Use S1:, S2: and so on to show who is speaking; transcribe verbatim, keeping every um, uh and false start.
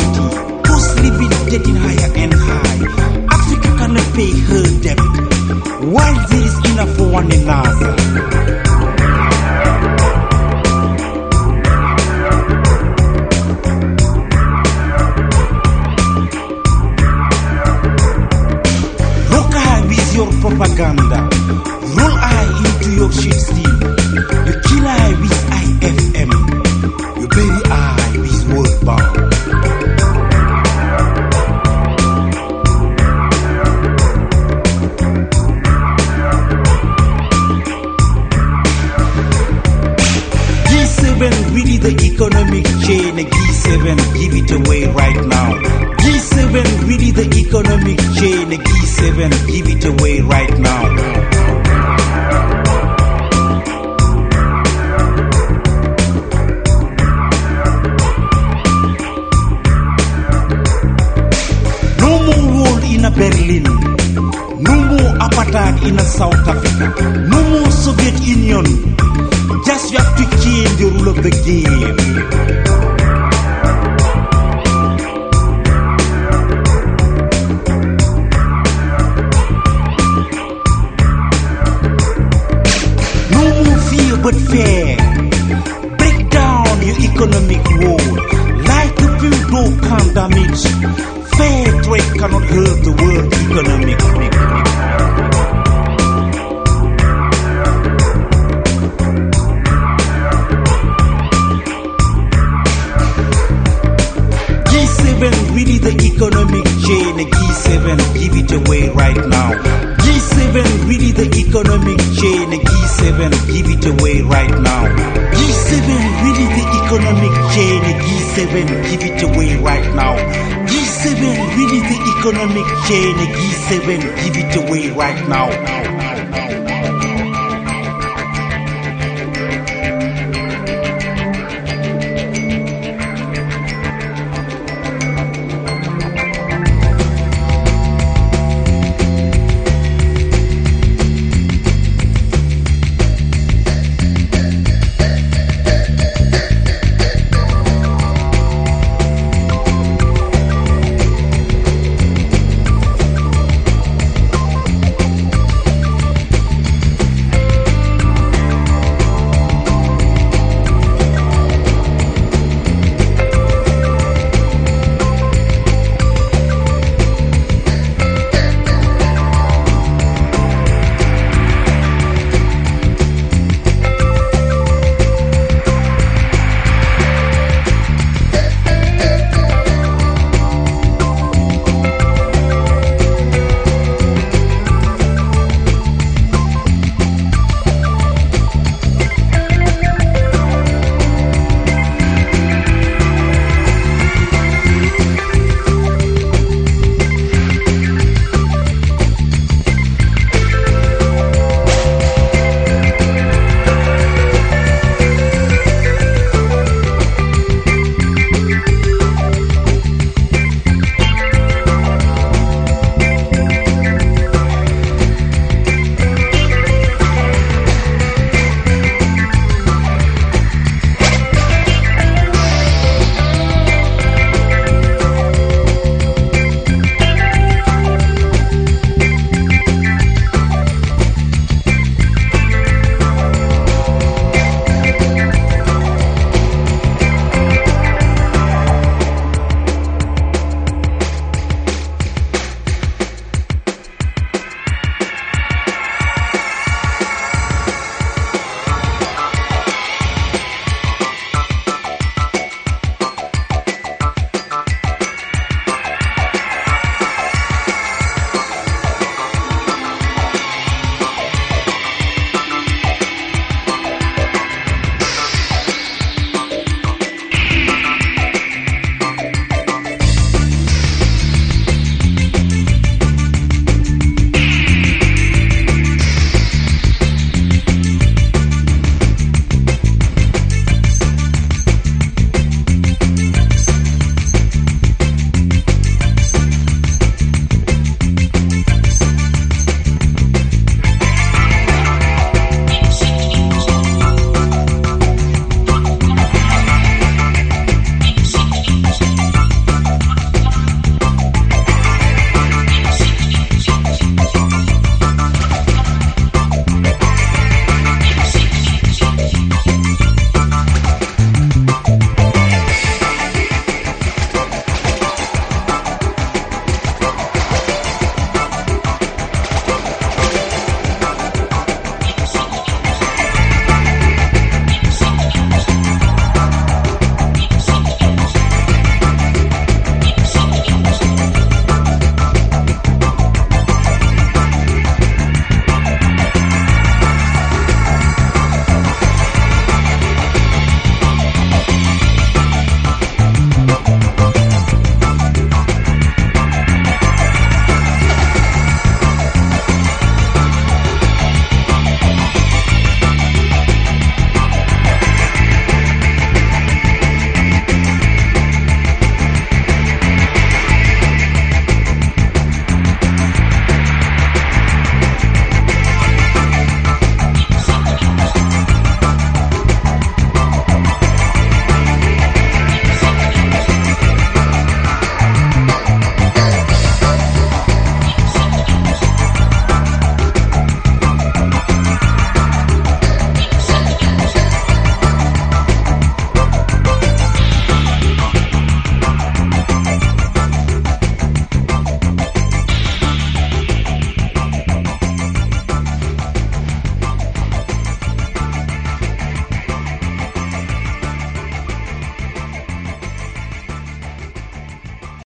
S1: poverty, cost living getting higher and higher. Africa cannot pay her debt, while there is enough for one another. Your propaganda, roll eye into your shit steam. You kill eye with I F M, you bury eye with World Bank. G seven really the economic chain. G seven give it away right now. G seven really the economic chain. G seven give it away right now. No more wall in a Berlin. No more apartheid in a South Africa. No more Soviet Union. Just you have to change the rule of the game. But fair, break down your economic wall. Like a build can damage. Fair trade cannot hurt the world economic. G seven really the economic chain. G seven give it away right now. G seven really the economic chain. G seven give it away right now. G seven really the economic chain. G seven give it away right now. G seven really the economic chain. G seven give it away right now.